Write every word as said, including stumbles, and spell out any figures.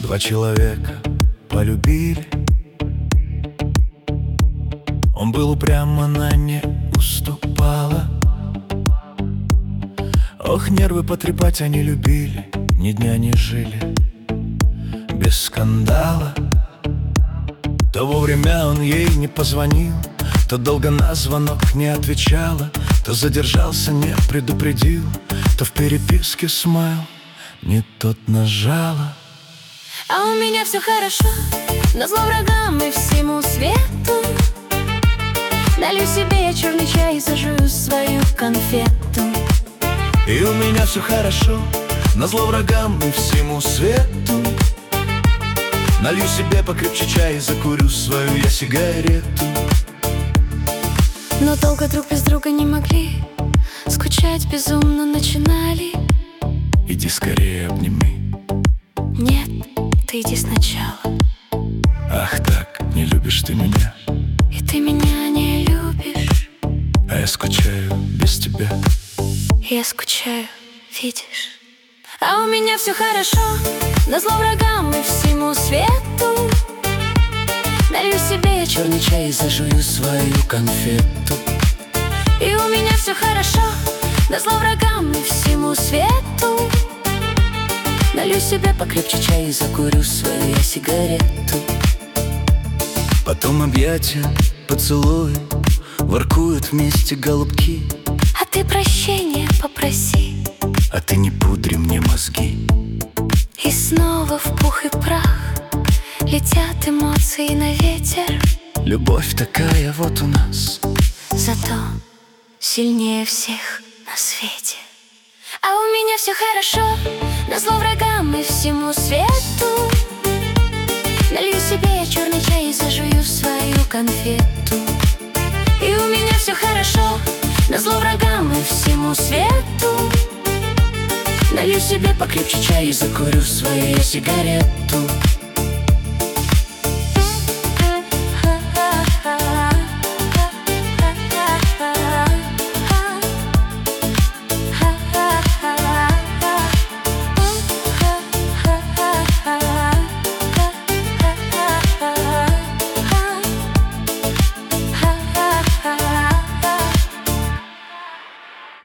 Два человека полюбили. Он был упрям, она не уступала. Ох, нервы потрепать они любили, ни дня не жили без скандала. То вовремя он ей не позвонил, то долго на звонок не отвечала, то задержался, не предупредил, то в переписке смайл не тот нажала. А у меня все хорошо, назло врагам и всему свету. Налью себе я черный чай и зажую свою конфету. И у меня все хорошо, назло врагам и всему свету. Налью себе покрепче чай и закурю свою я сигарету. Но долго друг без друга не могли, скучать безумно начинали. Иди скорее обними. Нет, ты иди сначала. Ах так, не любишь ты меня, и ты меня не любишь, а я скучаю без тебя. Я скучаю, видишь. А у меня все хорошо, назло врагам и всему свету. Налью себе я черный чай и зажую свою конфету. И у меня все хорошо, назло врагам и всему свету. Налью себе покрепче чай и закурю свою я сигарету. Потом объятия, поцелуи, воркуют вместе голубки. А ты прощения попроси, а ты не пудри мне мозги. И снова в пух и прах летят эмоции на ветер. Любовь такая вот у нас, зато сильнее всех на свете. А у меня все хорошо, назло врагам и всему свету. Налью себе я черный чай и зажую свою конфету. И у меня все хорошо, назло врагам и всему свету. Налью себе покрепче чай и закурю свою я сигарету.